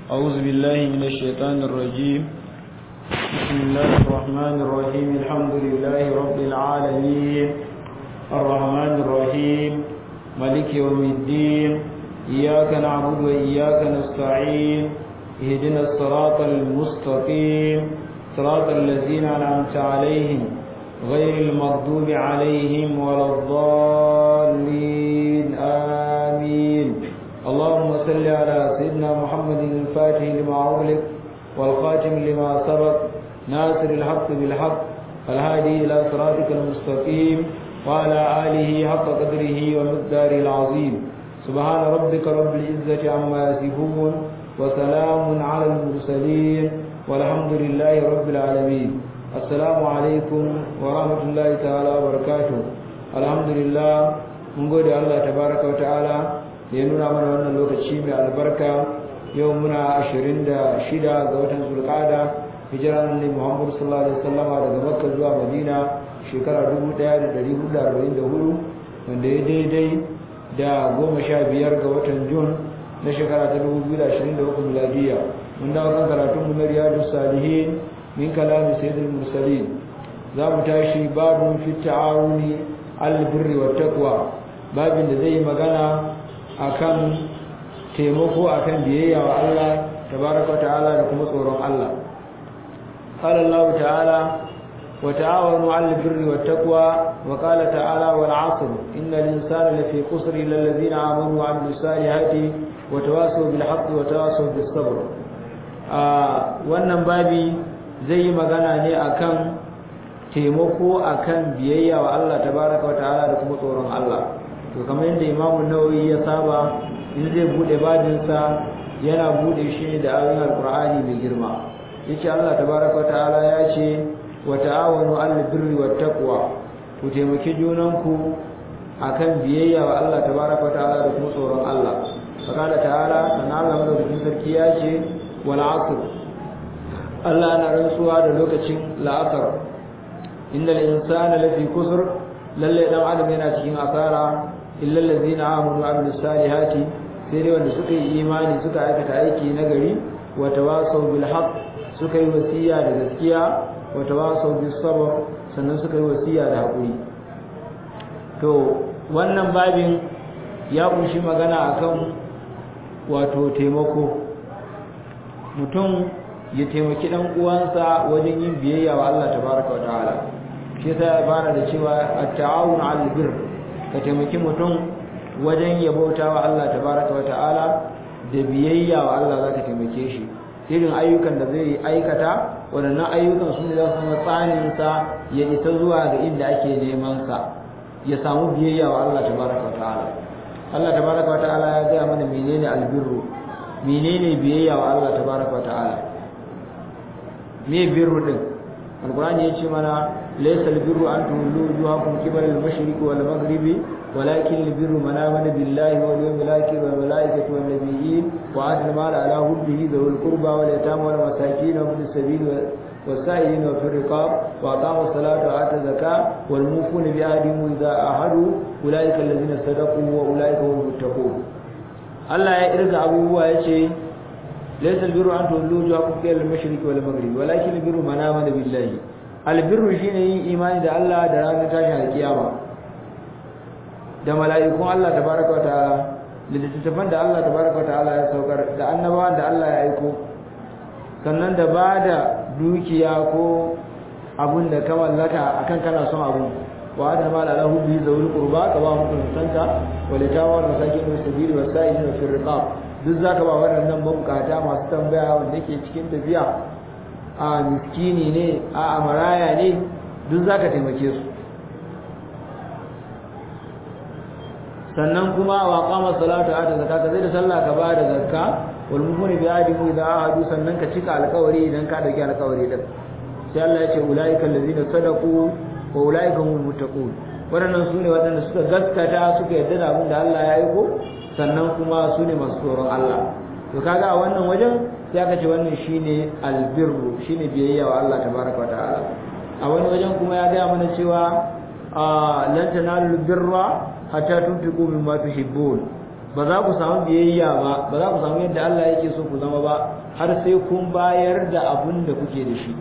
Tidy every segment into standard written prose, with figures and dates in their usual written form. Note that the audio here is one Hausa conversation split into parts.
أعوذ بالله من الشيطان الرجيم. بسم الله الرحمن الرحيم. الحمد لله رب العالمين الرحمن الرحيم مالك يوم الدين. إياك نعبد وإياك نستعين. اهدنا الصراط المستقيم صراط الذين أنعمت عليهم غير المغضوب عليهم ولا الضالين آمين. اللهم صل على سيدنا محمد الفاتح لما أغلق والخاتم لما سبق ناصر الحق بالحق الهادي إلى صراطك المستقيم وعلى آله حق قدره ومقداره العظيم. سبحان ربك رب العزة عما يصفون وسلام على المرسلين والحمد لله رب العالمين. السلام عليكم ورحمة الله تعالى وبركاته. الحمد لله mun gode Allah tabaraka wa ta'ala da ya nuna mana wannan lokaci mai albarka. Yau muna 26 ga watan Zulqa'ada, hijiran Annabi Muhammad sallallahu alaihi wasallama daga Makka zuwa Madina shekara 1444 wanda ya daidai da 15 ga watan Jun na shekara ta 2023 miladiya. Mun dawo kan karatun mu na Riyadus Salihin min kalami Sayyidil Mursalin. Za mu tashi babun fi ta'awuni al-birri wat taqwa, babin da zai magana akan taimako akan biyayya wa Allah tabaraka wa ta'ala da kuma tsoron Allah. Qala Allah ta'ala wa ta'awanu 'alal birri wat taqwa wa qala ta'ala wal 'asr innal insana lafi khusr illa alladhina amanu wa 'amilus salihati wa tawasaw bil haqqi wa tawasaw bis sabr. Wannan babi zai yi magana ne akan taimako akan biyayya wa Allah tabaraka wa ta'ala da kuma tsoron Allah. To kamar yadda Imam Nawawi ya saba in zai bude babinsa yana bude shi da ayoyin Alqur'ani mai girma. Yace Allah tabaraka wa ta'ala ya ce wa ta'awanu 'alal birri wat taqwa, ku taimaki junanku akan biyayya wa Allah tabaraka wa ta'ala da kuma tsoron Allah. Fakala ta'ala sana Allah madaukakin sarki ya ce wal 'asr, Allah yana rantsuwa da lokacin la'asar. Innal insana lafi kusur, lalle dan adam yana cikin asara illa allazina amanu wa amilus salihati, sai dai wanda suka yi imani suka aikata aiki nagari, wa tawasaw bil haqq, suka yi wasiya da gaskiya, wa tawasaw bis sabr, sannan suka yi wasiya da hakuri. To wannan babin ya kunshi magana akan wato taimako, mutum ya taimaki dan uwansa wajen yin biyayya wa Allah tabaraka wa ta'ala. Shi sai ya fara da cewa at-ta'awun 'alal birr, ka taimaki mutum wajen ya bauta wa Allah tabaraka wa ta'ala da biyayya wa Allah za ka taimake shi. Irin ayyukan da zai aikata, waɗannan ayyukan su ne za su tsanin sa ya isa zuwa ga inda ake neman sa, ya samu biyayya wa Allah tabaraka wa ta'ala. Allah tabaraka wa ta'ala ya ga mana menene albirru, menene biyayya wa Allah tabaraka wa ta'ala. Me birru din? Alqur'ani ya ce mana laysa albirru an tuwallu wujuhakum qibala al-mashriqi wal maghribi walakin albirru man amana billahi wal yawmil akhir wal malaikati wan nabiyyin wa ata al-mala ala hubbihi dhul qurba wal yatama wal masakin wa ibn sabil والسائلين وفي الرقاب وأقاموا الصلاة وآتوا الزكاة والموفون بعهدهم إذا عاهدوا أولئك الذين صدقوا وأولئك هم المتقون. الله يرجع أبوه يشي ليس البر أن تولوا وجوهكم قبل المشرق والمغرب ولكن البر من آمن بالله. البر شيء إيمان ده الله ده رانا تاشا القيامة ده ملائكون الله تبارك وتعالى littattafan da Allah tabaraka wataala ya saukar da annabawan da Allah ya aiko, sannan da bada dukiya ko abun da ka mallaka akan kana son abu, wa da mal ala hubbi zawul qurba ka ba mutum santa walitawa da sakin sabili wasaili wa firqab, duk zaka ba waɗannan mabukata masu tambaya wanda yake cikin tafiya, a miskini ne a maraya ne, duk zaka taimake su. Sannan kuma wa qama salatu ata zakata, zai da sallah ka ba da zakka, wal mufuni bi ahdihi idha ahadu, sannan ka cika alƙawari idan ka dauki alƙawari din. Sai Allah ya ce ulaika allazina sadaqu wa ulaika humul muttaqun. Waɗannan sune waɗanda suka gaskata suka yarda da abin da Allah ya aiko, sannan kuma sune masu tsoron Allah. To kaga a wannan wajen sai aka ce wannan shine albirru, shine biyayya wa Allah tabaraka wa ta'ala. A wani wajen kuma ya ga mana cewa lan tanalul birra hatta tunfiqu mimma tuhibbun, ba za ku samu biyayya ba za ku samu yadda Allah yake so ku zama ba har sai kun bayar da abun da kuke da shi.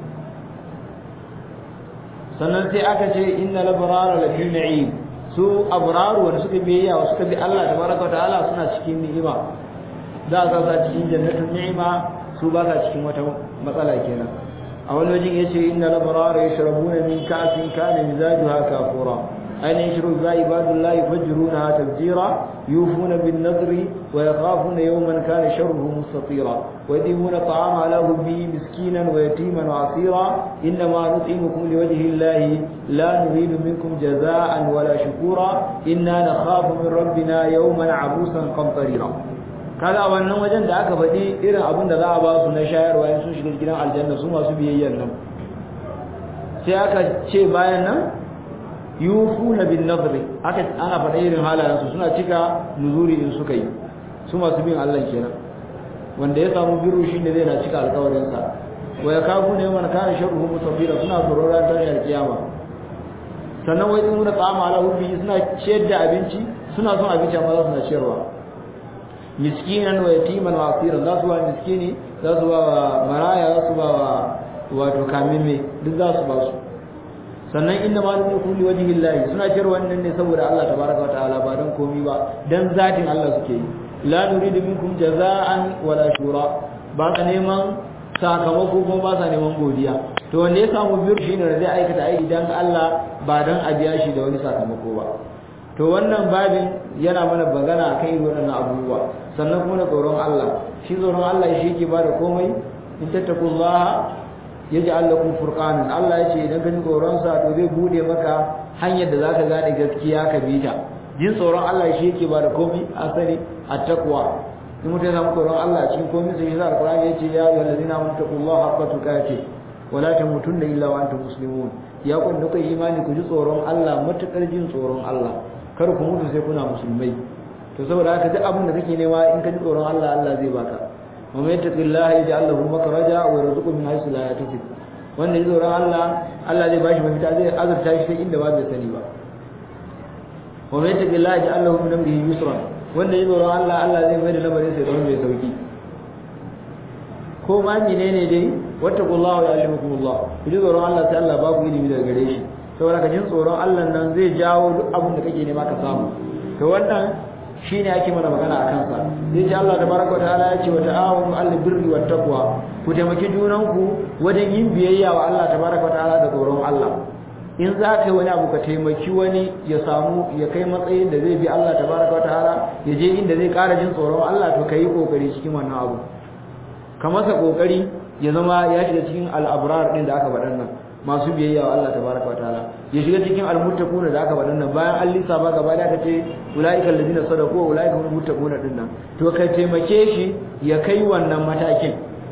Sannan sai aka ce innal abrara lafi na'im, su abraru wanda suka biyayya wa suka bi Allah tabaraka wa ta'ala suna cikin ni'ima, za a sa cikin jannatin ni'ima, su ba sa cikin wata matsala kenan. A wani wajen yace innal abrara yashrabuna min ka'sin kana mizajuha kafura أين يشرب عباد الله يفجرونها تفجيرا يوفون بالنذر ويخافون يوما كان شره مستطيرا ويطعمون الطعام على حبه مسكينا ويتيما وعسيرا إنما نطعمكم لوجه الله لا نريد منكم جزاء ولا شكورا إنا نخاف من ربنا يوما عبوسا قمطريرا. kaga a wannan wajen da aka faɗi irin abin da za a ba su na shayarwa in sun shiga gidan aljanna su masu biyayyan nan, sai aka ce bayan nan yufuna bin nadri, aka ana faɗa irin halayen su suna cika nuzuri in suka yi, su masu bin Allah kenan, wanda ya samu biru shine zai na cika alƙawarin sa. wa yakafuna yawman kana sharruhu mutabira, suna tsoron ran tashar kiyama. sannan wai muna tsama ala hubbi, suna ciyar da abinci, suna son abinci amma suna ciyarwa. miskinan wa yatiman wa asiran, za su ba miskini, za su ba maraya, za su ba wato kamime, duk za su ba su. sannan inna ma nukum li wajhi llahi, suna ciyar wannan ne saboda Allah tabaraka wa ta'ala, ba dan komi ba, dan zatin Allah suke yi. la nuridu minkum jaza'an wala shura, ba ka neman sakamako kuma ba sa neman godiya. to wanda ya samu biyu shine da zai aikata aiki dan Allah ba dan a biya shi da wani sakamako ba. to wannan babin yana mana bagana akan irin wannan abubuwa. sannan kuma da tsoron Allah, shi tsoron Allah shi yake ba da komai. in tattaqullaha yaj'al lakum furqanan, Allah yace idan ka ji tsoron sa to zai bude maka hanyar da zaka gane gaskiya ka bi ta. jin tsoron Allah shi yake ba da komai, asali at-taqwa. in mutum ya samu tsoron Allah cikin komai sai shi Al-Qur'ani yace ya ayyuhallazina amanu taqullaha haqqa tuqatih wa la tamutunna illa wa antum muslimun. ya kun da kai imani ku ji tsoron Allah matakar jin tsoron Allah, kar ku mutu sai kuna musulmai. to saboda haka duk abin da kake nema in ka ji tsoron Allah, Allah zai baka. ومن يتق الله يجعل له مخرجا ويرزقه من حيث لا يحتسب. wanda ya tsoron Allah, Allah zai bashi mafita, zai azurta shi sai inda ba bai sani ba. ومن يتق الله يجعل له من امره يسرا. wanda ya tsoron Allah, Allah zai mai da lamarin sai don mai sauki. ko ma menene dai, wattaqullaha wa ya'lamukumullah. ku ji tsoron Allah sai Allah ba ku ilimi daga gare shi. saboda ka jin tsoron Allah nan zai jawo duk abin da kake nema ka samu. to wannan shine ake mana magana akan sa. sai ce Allah tabaraka wa ta'ala ya ce wa ta'awunu 'alal birri wat taqwa, ku taimaki junanku wajen yin biyayya wa Allah tabaraka wa ta'ala da tsoron Allah. in za ka yi wani abu ka taimaki wani ya samu ya kai matsayin da zai bi Allah tabaraka wa ta'ala, ya je inda zai ƙara jin tsoron Allah, to kai kokari cikin wannan abu. ka masa kokari ya zama ya shiga cikin al-abrar din da aka faɗa nan, masu biyayya wa Allah tabaraka wataala, ya shiga cikin almuttaquna da aka faɗa nan. bayan an lissafa gaba da aka ce ulaika allazina sadaqu wa ulaika humul muttaquna din nan, to ka taimake shi ya kai wannan matakin.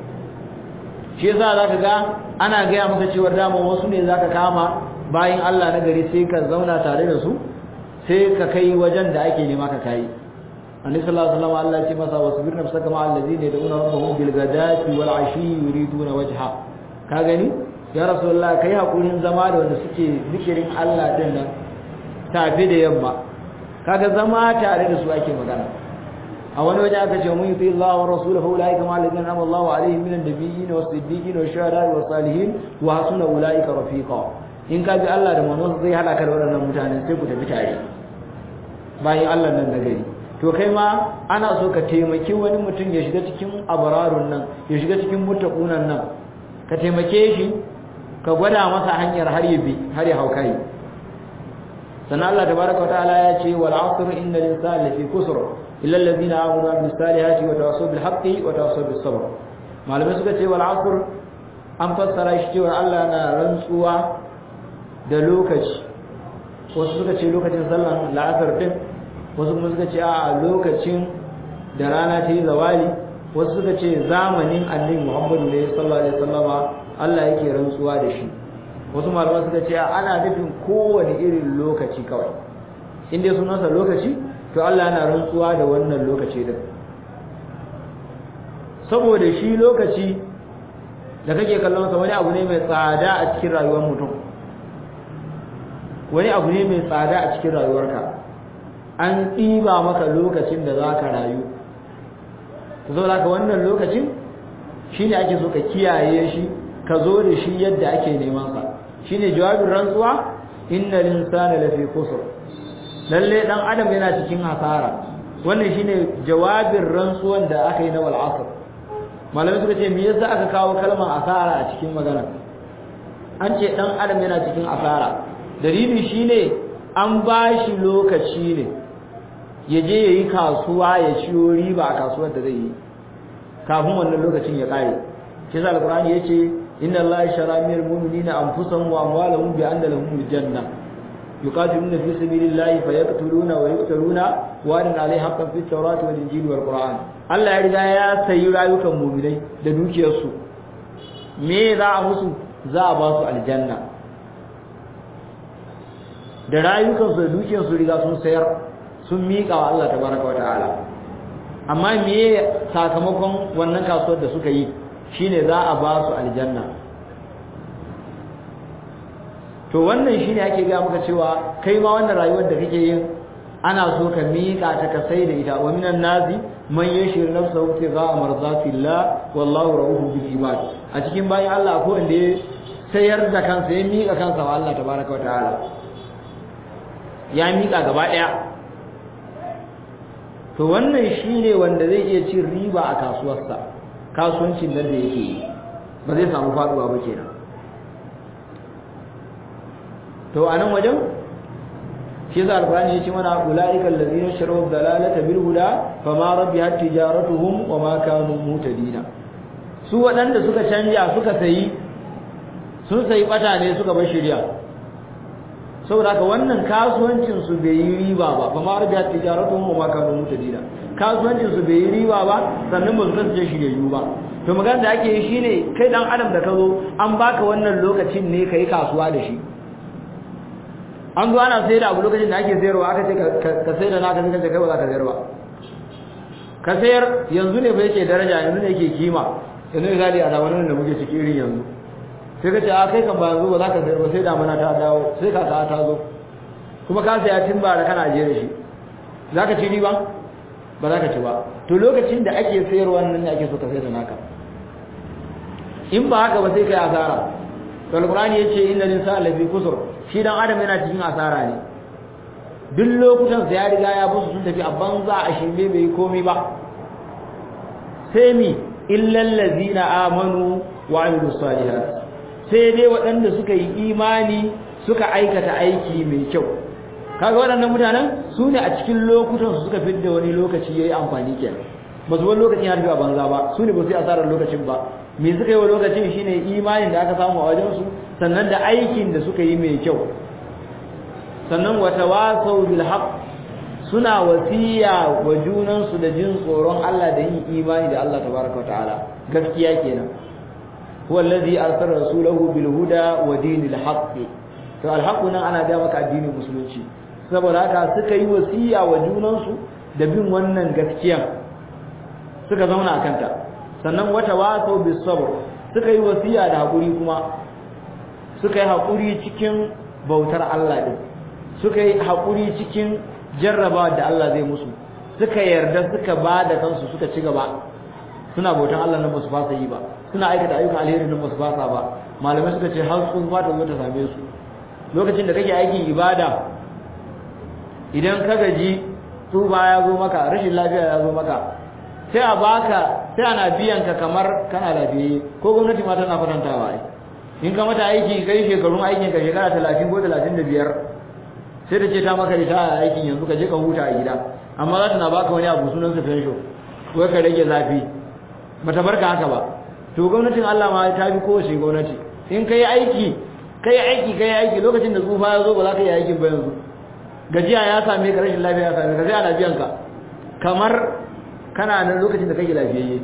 shi yasa zaka ga ana gaya maka cewa dama wasu ne zaka kama bayan Allah na gari, sai ka zauna tare da su, sai ka kai wajen da ake nema ka kai. annabi sallallahu alaihi wasallam Allah ya ce masa wasbir nafsaka ma allazina yad'una rabbahum bil ghadati wal ashi yuriduna wajha. ka gani ya rasulullah, kai hakurin zama da wanda suke zikirin Allah din nan tafi da yamma. kaga zama tare da su ake magana. a wani waje aka ce mun yi Allah wa rasuluhu ulaika ma alladhina an'ama Allahu alaihim minan nabiyyin was siddiqin was shuhada'i was salihin wa hasuna ulaika rafiqa. in ka bi Allah da manzon zai hada ka da waɗannan mutane, sai ku tafi tare bayan Allah nan da gari. to kai ma ana so ka taimaki wani mutum ya shiga cikin abararun nan, ya shiga cikin muttaqunan nan, ka taimake shi, ka gwada masa hanyar har ya bi, har ya haukai. sannan Allah tabaraka wa ta'ala ya ce wal 'asr innal insana lafi khusr illa alladhina amanu wa amilus salihati wa tawassaw bil haqqi wa tawassaw bis sabr. malamai suka ce wal 'asr an fassara shi cewa Allah na rantsuwa da lokaci. wasu suka ce lokacin sallan la'asar din, wasu kuma suka ce a lokacin da rana ta yi zawali, wasu suka ce zamanin annabi Muhammadu ne sallallahu alaihi wasallama Allah yake rantsuwa da shi. wasu malaman suka ce ana nufin kowane irin lokaci kawai, in dai sunansa lokaci to Allah yana rantsuwa da wannan lokaci din. saboda shi lokaci da kake kallon sa wani abu ne mai tsada a cikin rayuwar mutum, wani abu ne mai tsada a cikin rayuwarka. an ɗiba maka lokacin da za ka rayu to saboda haka wannan lokacin shine ake so ka kiyaye shi ka zo da shi yadda ake neman sa shine jawabin rantsuwa innal insana lafi khusr lalle dan adam yana cikin hasara wannan shine jawabin rantsuwan da aka yi na wal asr malamai suka ce me yasa aka kawo kalmar asara a cikin magana an ce dan adam yana cikin asara dalili shine an bashi lokaci ne ya je yayi kasuwa ya ciyo riba a kasuwar da zai yi kafin wannan lokacin ya kare shi yasa alqur'ani yace inna allaha shara minal mu'minina anfusahum wa amwalahum bi anna lahumul janna yuqatiluna fi sabilillahi fayaqtuluna wa yuqtaluna wa'adan alayhi haqqan fit tawrati wal injili wal qur'an Allah ya riga ya sayi rayukan mu'minai da dukiyarsu me za a musu za a ba su aljanna da rayukansu da dukiyarsu riga sun sayar sun miƙa wa Allah tabaraka wa ta'ala amma me sakamakon wannan kasuwar da suka yi shine za a ba su aljanna to wannan shine ake ga maka cewa kai ma wannan rayuwar da kake yin ana so ka miƙa ta ka sai da ita wa minan nazi man yashir nafsahu tigha marzatillah wallahu ra'uhu bil ibad a cikin bayan Allah ko inda ya sayar da kansa ya miƙa kansa wa Allah tabaraka wa ta'ala ya miƙa gaba ɗaya to wannan shine wanda zai iya cin riba a kasuwarsa kasuwancin nan da yake yi ba zai samu faduwa ba kenan to anan wajen shi yasa alqur'ani yace mana ulaika allazina sharu dalalata bil huda fama rabihat tijaratuhum wama kanu mutadina su wadanda suka canja suka sayi sun sayi bata ne suka bar shari'a saboda haka wannan kasuwancin su bai yi riba ba fama rabihat tijaratuhum wama kanu mutadina kasuwancin su bai yi riba ba sannan ba su kasance shiryayyu ba to magana da ake yi shine kai dan adam da ka zo an baka wannan lokacin ne kai kasuwa da shi an zo ana sayar da abu lokacin da ake sayarwa aka ce ka sayar da naka sai ka kai ba za ka sayar ba ka sayar yanzu ne ba yake daraja yanzu ne yake kima yanzu misali a zamanin da muke ciki irin yanzu sai ka ce a kai kan ba yanzu ba za ka sayar ba sai damuna ta dawo sai kaka ta zo kuma ka saya tun ba da kana ajiye da shi za ka ci riba ba za ka ci ba to lokacin da ake sayarwa nan ne ake so ka sayar da naka in ba haka ba sai kai asara to alqur'ani yace innal insana lafi kusur shi dan adam yana cikin asara ne duk lokutan sa ya riga ya busu sun tafi a banza a shirme bai komai ba sai mi illal ladina amanu wa amilus salihat sai dai waɗanda suka yi imani suka aikata aiki mai kyau kaga waɗannan mutanen su ne a cikin lokutan su suka fidda wani lokaci yayi amfani kenan ba su wani lokacin ya tafi a banza ba su ne ba su yi asarar lokacin ba me suka yi wa lokacin shine imanin da aka samu a wajen su sannan da aikin da suka yi mai kyau sannan wa tawasaw bil haqq suna wasiya wa junan su da jin tsoron Allah da yin imani da Allah tabaraka wa ta'ala gaskiya kenan huwa allazi arsala rasulahu bil huda wa dinil haqq to al haqq nan ana ga maka addinin musulunci saboda haka suka yi wasiya wa junan su da bin wannan gaskiya suka zauna akan ta sannan wata wasau bis sabr suka yi wasiya da hakuri kuma suka yi hakuri cikin bautar Allah din suka yi hakuri cikin jarrabawa da Allah zai musu suka yarda suka bada kansu suka ci gaba suna bautan Allah nan ba su fasa yi ba suna aikata ayyukan alheri nan ba su fasa ba malamai suka ce har sun fata zo ta same su lokacin da kake aikin ibada idan ka gaji tsufa ya zo maka rashin lafiya ya zo maka sai a baka sai ana biyan ka kamar kana lafiye ko gwamnati ma tana kwatantawa ai in ka mata aiki kai shekarun aikin ka shekara 30 ko 35 sai ta ce ta maka da aikin yanzu ka je ka huta a gida amma za ta na baka wani abu sunan sa fensho wai ka rage zafi bata barka haka ba to gwamnatin Allah ma ta bi kowace gwamnati in kai aiki lokacin da tsufa ya zo ba za ka yi aikin ba yanzu gajiya ya same ka rashin lafiya ya same ka sai ana biyan ka kamar kana nan lokacin da kake lafiyayye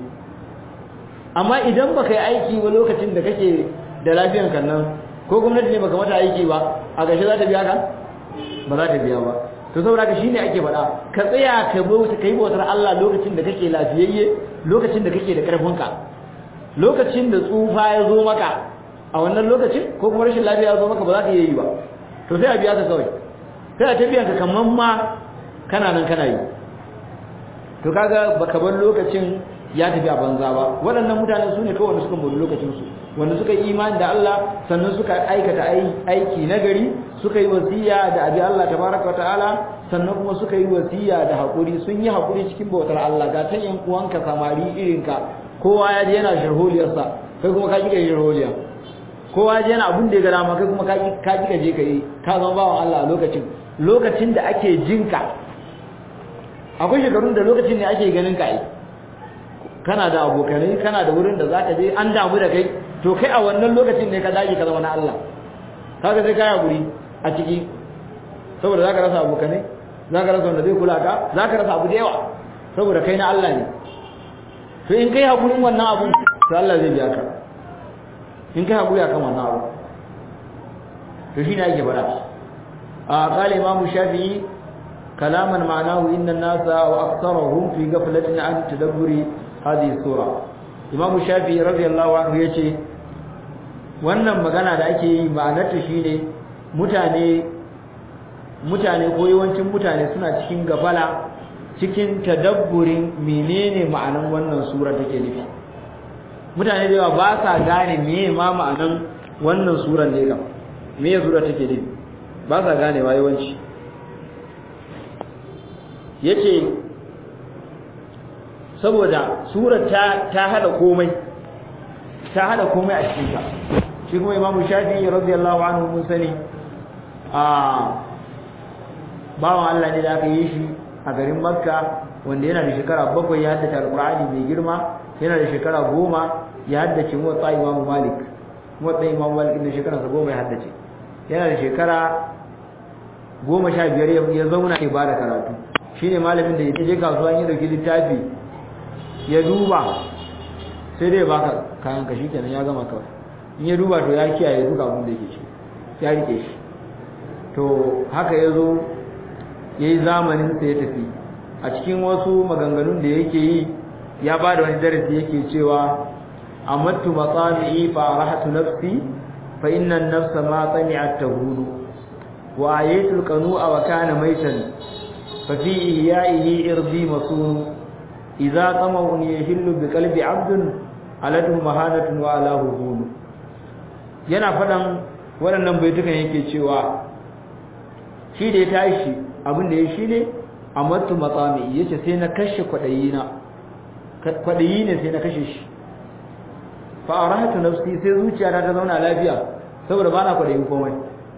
amma idan baka yi aiki ba lokacin da kake da lafiyan kan nan ko gwamnati ne baka mata aiki ba a gashi za ta biya ka ba za ta biya ba to saboda ka shine ake faɗa ka tsaya ka bauta kai bautar Allah lokacin da kake lafiyayye lokacin da kake da karfin ka lokacin da tsufa ya zo maka a wannan lokacin ko kuma rashin lafiya ya zo maka ba za ka yi ba to sai a biya ka kawai sai a tafiyan ka kaman ma kana nan kana yi to kaga baka bar lokacin ya tafi a banza ba waɗannan mutane su ne kawai wanda suka mori lokacin su wanda suka yi imani da Allah sannan suka aikata aiki nagari suka yi wasiya da abi Allah tabaraka wa ta'ala sannan kuma suka yi wasiya da hakuri sun yi hakuri cikin bautar Allah ga tan yan uwanka samari irinka kowa ya je yana sharholiyarsa kai kuma ka kika yi sharholiya kowa ya je yana abun da ya ga dama kai kuma ka kika je kai ka zama bawan Allah a lokacin da ake jinka akwai shekarun da lokacin ne ake ganin ka kana da abokanai kana da wurin da zaka je an damu da kai to kai a wannan lokacin ne ka dage ka zama na Allah kaga sai kai hakuri a ciki saboda zaka rasa abokanai zaka rasa wanda zai kula ka zaka rasa abu da yawa saboda kai na Allah ne to in kai hakurin wannan abu to Allah zai biya ka in kai hakuri akan wannan abu to shine ake fara قال إمام الشافعي كلاما معناه إن الناس وأكثرهم في غفلة عن تدبر هذه السورة إمام الشافعي رضي الله عنه يقول wannan magana da ake yi ma'anarta shine mutane ko yawancin mutane suna cikin gafala cikin tadabburin menene ma'anan wannan sura take nufi mutane da yawa ba sa gane meye ma ma'anan wannan surar ne ga meye sura take nufi ba sa gane ba yawanci yace saboda surar ta hada komai a cikin ta shi kuma Imam Shafi'i radiyallahu anhu mun sani bawan Allah ne da aka yi shi a garin Makka wanda yana da shekara 7 ya haddace Al-Qur'ani mai girma yana da shekara 10 ya haddace Muwatta Imam Malik da shekara 10 ya haddace yana da shekara 15 ya zauna ya bada karatu shine malamin da yake je kasuwa ya dauki littafi ya duba sai dai baka kayan ka shikenan ya gama kawai in ya duba to ya kiyaye duka abin da yake ci ya rike shi to haka yazo yayi zamanin sa ya tafi a cikin wasu maganganun da yake yi ya bada wani darasi yake cewa amattu matami'i fa rahatu nafsi fa inna an-nafsa ma tami'at tahudu wa ayatul qanu'a wa kana maitan fa fi ihya'ihi irdi masun idza tama'un yahillu bi qalbi 'abdin alatu mahanatun wa alahu hulu yana fadan waɗannan baitukan yake cewa shi da ya tashi abin da ya shi ne amattu matsami yace sai na kashe kwadayi ne sai na kashe shi fa arahatu nafsi sai zuciyata ta zauna lafiya saboda bana kwadayin komai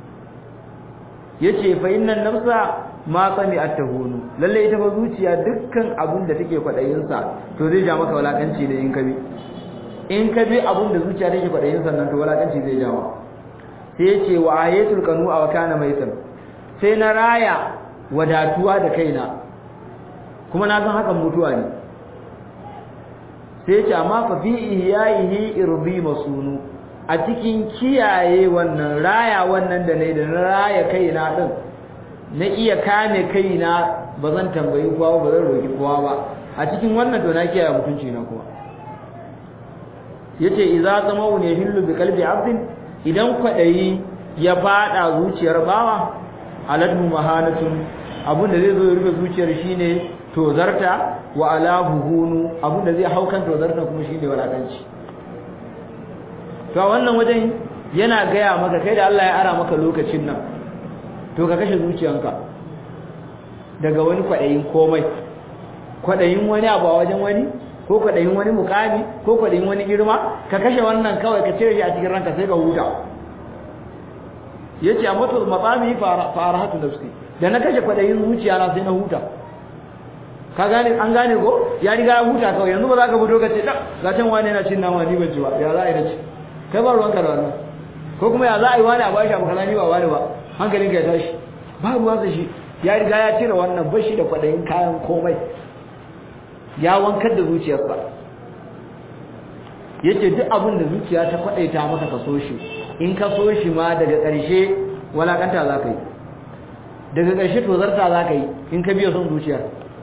yace fa innan nafsa ma tsami at-tahunu lalle ita fa zuciya dukkan abin da take kwadayin sa to zai ja maka walakanci da in ka bi abin da zuciya take kwadayin sa nan to walakanci zai jawo sai yace wa ayatul qanu wa kana maitan sai na raya wadatuwa da kaina kuma na san hakan mutuwa ne sai yace amma fa fi ihya'ihi irbi masunu a cikin kiyaye wannan raya wannan da nayi da na raya kaina din na iya kame kaina bazan tambayi kowa ba zan roki kowa ba a cikin wannan to na kiyaye mutunci na kuma yace idza tamawun yahillu bi qalbi 'abdin idan kwadayi ya fada zuciyar bawa aladu mahanatun abunda zai zo ya rufe zuciyar shine tozarta wa alahu hunu abunda zai haukan tozarta kuma shine walakanci to a wannan wajen yana gaya maka kai da Allah ya ara maka lokacin nan to ka kashe zuciyanka daga wani kwadayin komai kwadayin wani abu a wajen wani ko kwadayin wani mukami ko kwadayin wani girma ka kashe wannan kawai ka cire shi a cikin ranka sai ka huta yace a mutu matsami farahatu nafsi da na kashe kwadayin zuciya na sai na huta ka gane an gane ko ya riga ya huta kawai yanzu ba za ka fito ka ce da ga can wani yana cin nama ni ban ci ba ya za a yi dace kai ba ruwanka da wannan ko kuma ya za a yi wani a bashi abu kaza ni ba wani ba hankalinka ya tashi ba ruwansa shi ya riga ya cire wannan bashi da kwadayin kayan komai ya wankar da zuciyarsa yace duk abin da zuciya ta kwadaita maka ka so shi in ka so shi ma daga ƙarshe walakanta za ka yi daga ƙarshe tozarta za ka yi in ka biya son zuciyar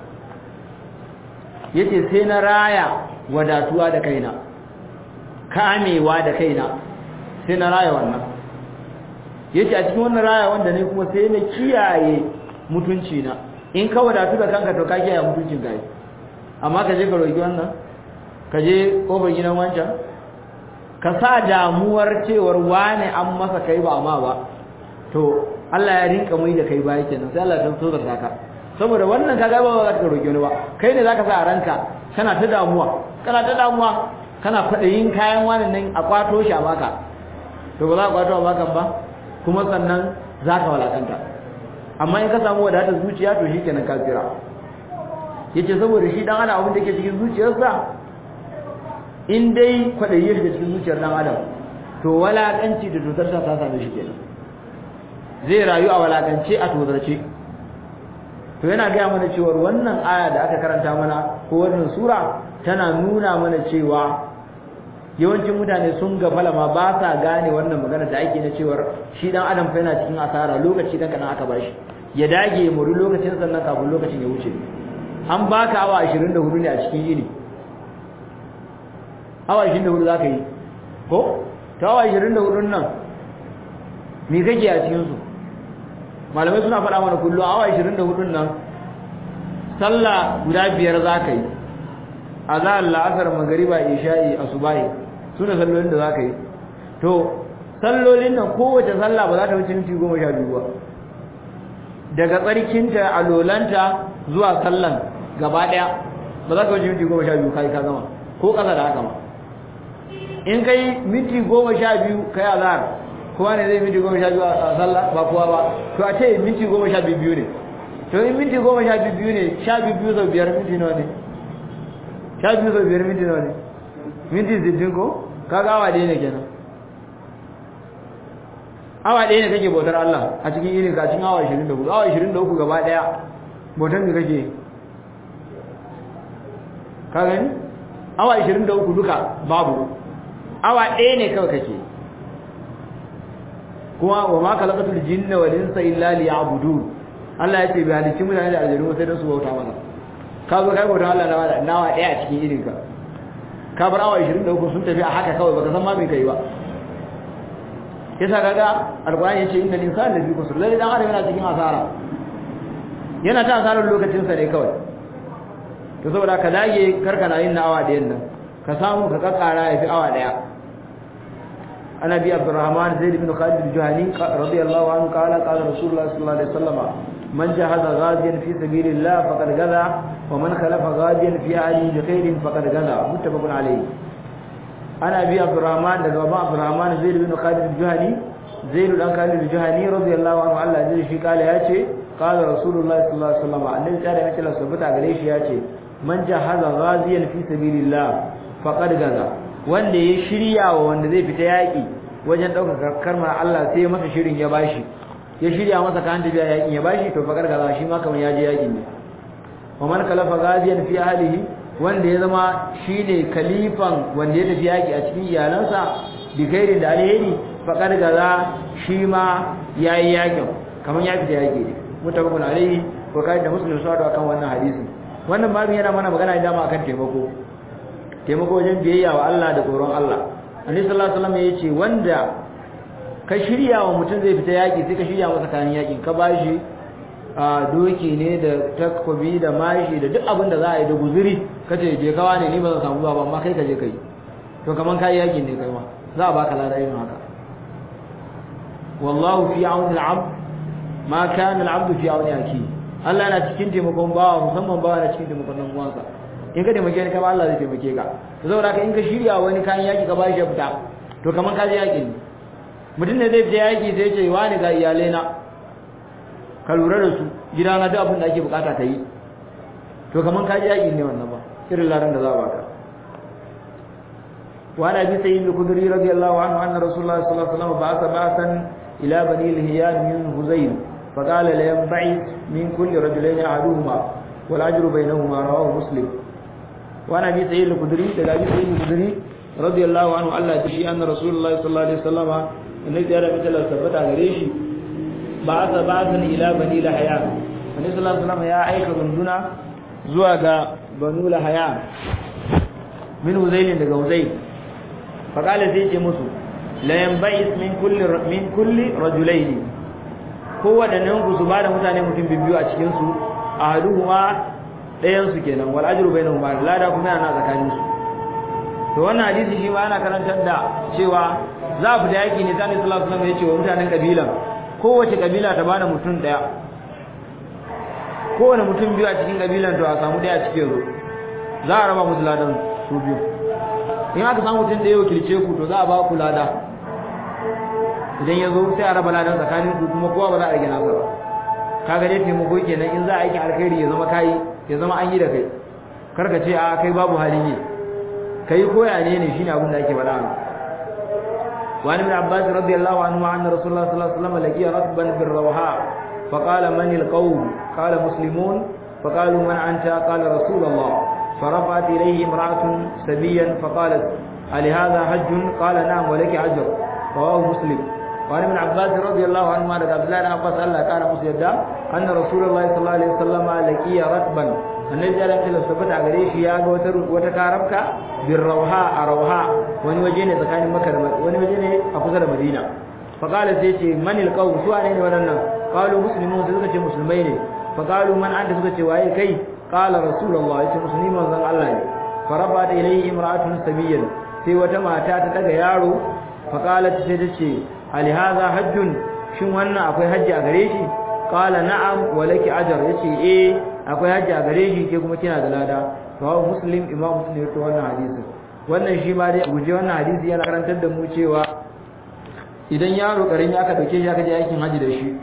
yace sai na raya wadatuwa da kaina kamewa da kaina sai na raya wannan yace a cikin wannan raya wanda ne kuma sai na kiyaye mutunci na in ka wadatu da kanka to ka kiyaye mutuncin kai amma ka je ka roki wannan ka je kofar gidan wancan ka sa damuwar cewar wane an masa kai ba amma ba to Allah ya rinka mai da kai baya kenan sai Allah ya tsoro da ka saboda wannan kaga ba za ka roki wani ba kai ne zaka sa a ranka kana ta damuwa kana kwadayin kayan wannan nan a kwato shi a baka to ba za ka kwato a baka ba kuma sannan zaka walakanta amma in ka samu wadatar zuciya to shikenan ka tsira yace saboda shi dan adam abin da yake cikin zuciyarsa in dai kwadayi shi da cikin zuciyar dan adam to walakanci da tutarsa ta same shi kenan zai rayu a walakance a tozarce to yana ga mana cewa wannan aya da aka karanta mana ko wannan sura tana nuna mana cewa yawancin mutane sun gafala ma ba sa gane wannan magana da ake na cewa shi dan adam fa yana cikin asara lokaci dan kana aka bashi ya dage ya muri lokacin sannan kafin lokacin ya wuce an baka awa 24 ne a cikin yini awa 24 zaka yi ko to awa 24 nan me kake a cikin su malamai suna faɗa mana kullu awa 24 nan sallah guda 5 zaka yi azhar la'asar magriba isha'i asubahi sune sallolin da zaka yi to sallolin nan kowace sallah ba za ta wuce minti 12 ba daga tsarkinta alolanta zuwa sallan gaba daya ba za ka wuce minti 12 kai ka gama ko kasa da haka ma in kai minti 12 kai azhar kowa ne zai minti 12 a sallah ba kowa ba to a ce minti 12 ne to in minti 12 ne 12 sau 5 minti nawa ne 12 sau 5 minti nawa ne minti 60 ko kaga awa ɗaya ne kenan awa ɗaya ne kake bautar Allah a cikin irin ka cikin awa 24 awa 23 gaba ɗaya bautar ne kake ka gani awa 23 duka babu awa ɗaya ne kawai kake kuma wa ma khalaqatul jinna wal insa illa liya'budun Allah ya ce bi halicci mutane da aljanu sai dan su bauta masa ka zo kai bauta Allah nawa ɗaya a cikin irin ka bar awa 23 sun tafi a haka kawai baka san ma me kai ba yasa kaga alqur'ani yace innal insana lafi kusur lalle dan adam yana cikin asara yana ta asarar lokacin sa ne kawai to saboda ka dage karkana yin na awa ɗayan nan ka samu ka kakkara yafi awa ɗaya ana bi abdurrahman zaid ibn khalid al-juhani radiyallahu anhu qala qala rasulullah sallallahu alaihi wasallam man jahaza ghadiyan fi sabilillah faqad gaza wa man khalafa ghadiyan fi ahlihi bi khairin faqad gaza muttafaqun alayhi ana bi abdurrahman daga baban abdurrahman zaid ibn khalid al-juhani zaid dan khalid al-juhani radiyallahu anhu Allah ya shi kala yace qala rasulullahi sallallahu alaihi wasallam annabi tsare mace la sabata gare shi yace man jahaza ghaziyan fi sabilillah faqad gaza wanda ya shirya wa wanda zai fita yaki wajen daukar karmar Allah sai masa shirin ya bashi ya shirya masa kan tafiya yakin ya bashi to faqad gaza shi ma kamar ya je yakin ne wa man kalafa ghaziyan fi ahlihi wanda ya zama shine kalifan wanda ya tafi yaki a cikin iyalansa bi gairin da alheri faqad gaza shi ma yayi yakin kaman ya fita yaki ne mutabakun alaihi ko kai da muslim sawado akan wannan hadisi wannan babin yana mana magana da ma akan taimako wajen biyayya wa Allah da tsoron Allah annabi sallallahu alaihi wasallam yace wanda ka shirya wa mutum zai fita yaki sai ka shirya masa kayan yakin ka bashi doki ne da takobi da mashi da duk abin da za a yi da guzuri kace je kawa ne ni ba zan samu zuwa ba amma kai ka je kai to kaman kai yakin ne kai ma za a baka ladan yin haka wallahu fi auni al-abd ma kana al-abd fi auni akhi Allah yana cikin taimakon bawa musamman bawa yana cikin taimakon nan uwansa in ka taimake ni kama Allah zai taimake ka to saboda ka in ka shirya wani kayan yaki ka bashi fita to kaman ka je yakin ne mutum ne zai fita yaki sai ya ce wani ga iyalai na ka lura da su gida na duk abin da ake bukata ka yi to kaman ka ji yakin ne wannan ba irin laran da za a baka wa ana bi sayyid al-khudri radiyallahu anhu anna rasulullah sallallahu alaihi wasallam ba'atha ba'san ila bani al-hiyan min huzayl faqala la yanba'ith min kulli rajulayn ahaduhuma wal ajru bainahuma rawahu muslim wa ana bi sayyid al-khudri daga bi sayyid al-khudri radiyallahu anhu Allah ya shi anna rasulullah sallallahu alaihi wasallam inda ya rabu da tabbata gare shi ba'athan ila bani lahaya annabi sallallahu alaihi wasallam ya aika runduna zuwa ga banu lahaya min huzayl daga huzayl fa kala sai ce musu la yanba'is min kulli rajulaini ko wadannan ku su bada mutane mutum biyu a cikin su ahaduhuma dayan su kenan wal ajru bainahuma lada kuma yana tsakanin su to wannan hadisi shi ma yana karantar da cewa za a fita yaki ne sai sallallahu alaihi wasallam ya ce wa mutanen kabilan kowace kabila ta bada mutum daya kowane mutum biyu a cikin kabilan to a samu daya a cikin zo za a raba musu ladan su biyu in aka samu mutum da ya wakilce ku to za a ba ku lada idan ya zo sai a raba ladan tsakanin ku kuma kowa ba za a rage nasa ba kaga dai taimako kenan in za a aikin alkhairi ya zama kai ya zama an yi da kai karka ce a kai babu halin yi kai koya ne shine abin da ake faɗa a وعن ابن عباس رضي الله عنهما أن رسول الله صلى الله عليه وسلم لقي ركبا بالروحاء فقال من القوم قال مسلمون فقالوا من أنت قال رسول الله فرفعت إليه امرأة سبيا فقالت ألهذا حج قال نعم ولك أجر رواه مسلم وعن ابن عباس رضي الله عنهما أن عبد الله بن عباس الله كان مسجدا أن رسول الله صلى الله عليه وسلم لقي ركبا النبي عليه الصلاة والسلام ثبت عليه يا وتكاربك بالروحاء روحاء wani waje ne tsakanin Makka da wani waje ne a kusa da Madina faqala sai ce manil qawm su ne wadannan qalu muslimun suka ce musulmai ne faqalu man anta suka ce waye kai qala rasulullah yace musulmi manzon Allah ne faraba da ilayhi imra'atun sabiyyan sai wata mata ta daga yaro faqalat sai ta ce ali hadha hajjun shin wannan akwai haji a gare shi qala na'am wa laki ajr yace akwai haji a gare shi ke kuma kina da lada rawahu muslim imam muslim ya to wannan hadisi wannan shi ma dai guje wannan hadisi yana karantar da mu cewa idan yaro karin ya ka dauke shi aka je aikin haji da shi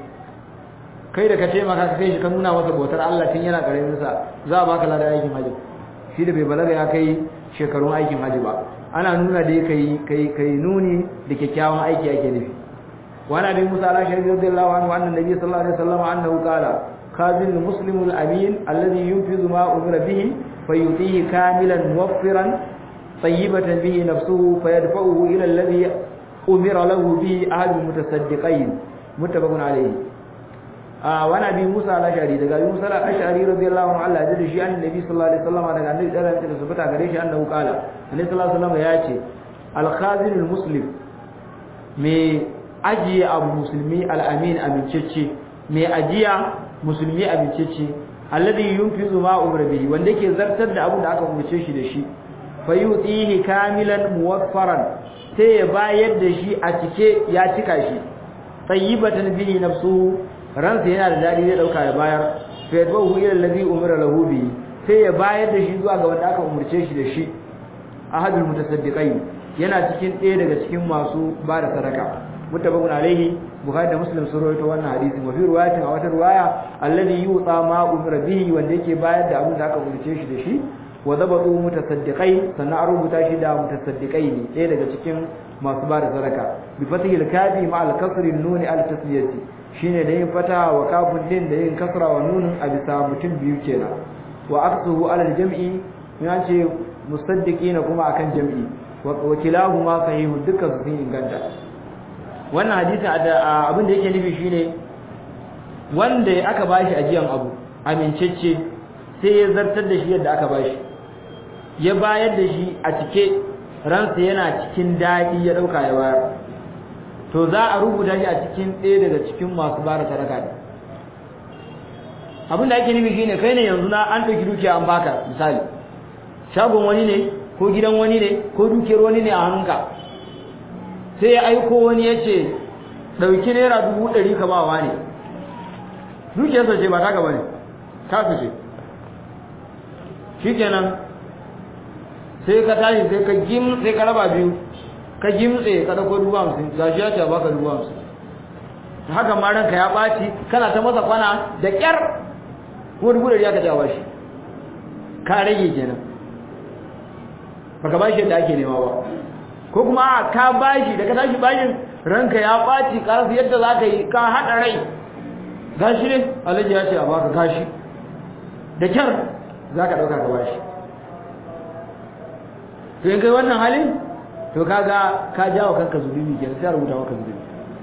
kai da ka taimaka ka kai shi ka nuna masa bautar Allah tun yana karamin sa za a baka ladan aikin haji shi da bai balaga ya kai shekarun aikin haji ba ana nuna dai kai nuni da kyakkyawan aiki ake nufi wa nabi Musa al-Ashari radiyallahu anhu anna nabiy sallallahu alaihi wasallam annahu qala khazin muslimul amin alladhi yunfizu ma umira bihi fayutihi kamilan muwaffiran طيبة به نفسه فيدفعه إلى الذي أمر له به أحد المتصدقين متفق عليه وانا ابي موسى الاشعري daga Musa al-Ash'ari radiyallahu anhu Allah ya shi annabi sallallahu alaihi wasallam daga annabi da ran da subata gare shi annahu kala annabi sallallahu alaihi wasallam ya ce al-khazin al-muslim me ajiye abu musulmi al-amin amincece me ajiya musulmi amincece alladhi yunfizu ma umra bihi wanda yake zartar da abin da aka umarce shi da shi fayutihi kamilan muwaffaran sai ya bayar da shi a cike ya cika shi tayyibatan bihi nafsu ransa yana da dadi zai dauka ya bayar fa yadbahu ila allazi umira lahu bi sai ya bayar da shi zuwa ga wanda aka umurce shi da shi ahadul mutasaddiqin yana cikin ɗaya daga cikin masu ba da sadaka mutabakun alaihi bukhari da muslim sun rawaito wannan hadisi wa fi riwayatin a wata riwaya alladhi yuta ma umira bihi wanda yake bayar da abin da aka umurce shi da shi wa zabatu mutasaddiqai sannan an rubuta shi da mutasaddiqai ne ɗaya daga cikin masu ba da sadaka bi fatihil kafi ma al kasri nun al tasliyati shine da yin fata wa kafin din da yin kasra wa nun a bisa mutum biyu kenan wa aqsuhu ala al jam'i ya ce musaddiqina kuma akan jam'i wa kilahuma sahihu dukkan su sun inganta wannan hadisi abin da yake nufi shine wanda aka bashi ajiyan abu amincecce sai ya zartar da shi yadda aka bashi ya bayar da shi a cike ransa yana cikin daɗi ya ɗauka ya bayar to za a rubuta shi a cikin ɗaya daga cikin masu bara sadaka ne abin da ake nufi shine kai ne yanzu na an ɗauki dukiya an baka misali shagon wani ne ko gidan wani ne ko dukiyar wani ne a hannunka sai ya aiko wani ya ce ɗauki naira 100 ka ba wa ne dukiyarsa ce ba ta gaba ne ta ce shikenan sai ka tashi sai ka raba biyu ka gimtse ka dauko 50 gashi ya ce baka 50 haka ma ranka ya baci kana ta masa kwana da kyar ko 100 ya ka tawa shi ka rage kenan baka bashi da ake nema ba ko kuma ka bashi da ka tashi bashin ranka ya baci karasa yadda zaka yi ka hada rai gashi ne Alhaji ya ce a baka gashi da kyar zaka dauka ka bashi to in kai wannan halin to kaga ka jawo kanka zulubi kenan sai rubuta maka zulubi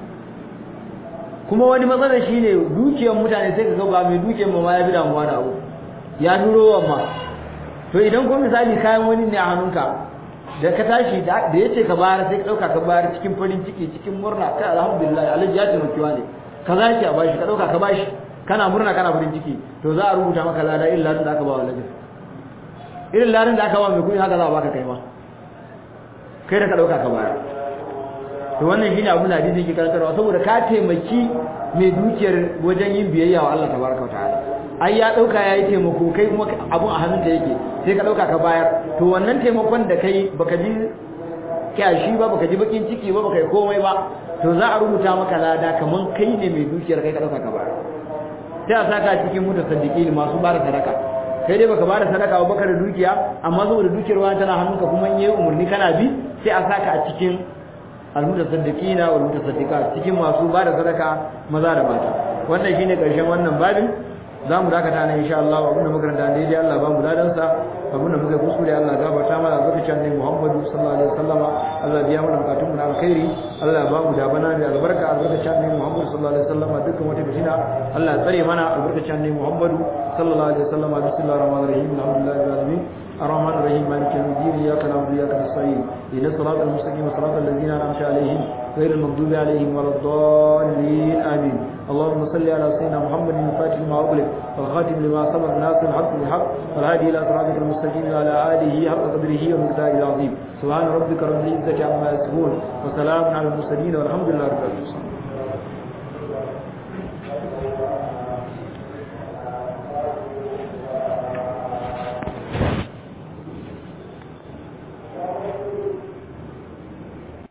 kuma wani matsala shine dukiyar mutane sai ka ga ba mai dukiyar ma ya bi damuwa da abu ya duro wamma to idan ko misali kayan wani ne a hannunka da ka tashi da yace ka bayar sai ka dauka ka bayar cikin farin ciki cikin murna kai alhamdulillah Alhaji ya taimaki wani ka zaki a bashi ka dauka ka bashi kana murna kana farin ciki to za a rubuta maka lada irin ladan da aka ba wa lajin irin ladan da aka ba mai kuɗi haka za a baka kai ma kai da ka dauka ka bayar to wannan shine abin da hadisi yake karantarwa saboda ka taimaki mai dukiyar wajen yin biyayya wa Allah tabaraka ta'ala ai ya dauka yayi taimako kai kuma abun a hannunka yake sai ka dauka ka bayar to wannan taimakon da kai baka ji kyashi ba baka ji bakin ciki ba baka yi komai ba to za a rubuta maka lada kaman kai ne mai dukiyar kai ka dauka ka bayar sai a saka cikin mutasaddiqin masu bada sadaka kai dai baka bada sadaka ba baka da dukiya amma saboda dukiyar wani tana hannunka kuma in yayi umurni kana bi sai a saka a cikin almutasaddiqina wal mutasaddiqat cikin masu bada sadaka maza da mata wannan shine karshen wannan babin zamu dakata ne insha Allah abinda makaranta daidai Allah ba mu ladan sa abinda muka kuskure Allah gafarta mana zakacin ne Muhammadu sallallahu alaihi wasallama Allah biya mana bukatun mu na alkhairi Allah ba mu da bana da albarka albarkacin ne Muhammadu sallallahu alaihi wasallama dukkan wata fitina Allah tsare mana albarkacin ne Muhammadu sallallahu alaihi wasallama bismillahir rahmanir rahim alhamdulillahi rabbil alamin الرحمن الرحيم مالك يوم الدين إياك نعبد وإياك نستعين اهدنا الصراط المستقيم صراط الذين أنعمت عليهم غير المغضوب عليهم ولا الضالين آمين اللهم صل على سيدنا محمد الفاتح لما أغلق والخاتم لما سبق ناصر الحق بالحق والهادي إلى صراطك المستقيم وعلى آله حق قدره ومقداره العظيم سبحان ربك رب العزة عما يصفون وسلام على المرسلين والحمد لله رب العالمين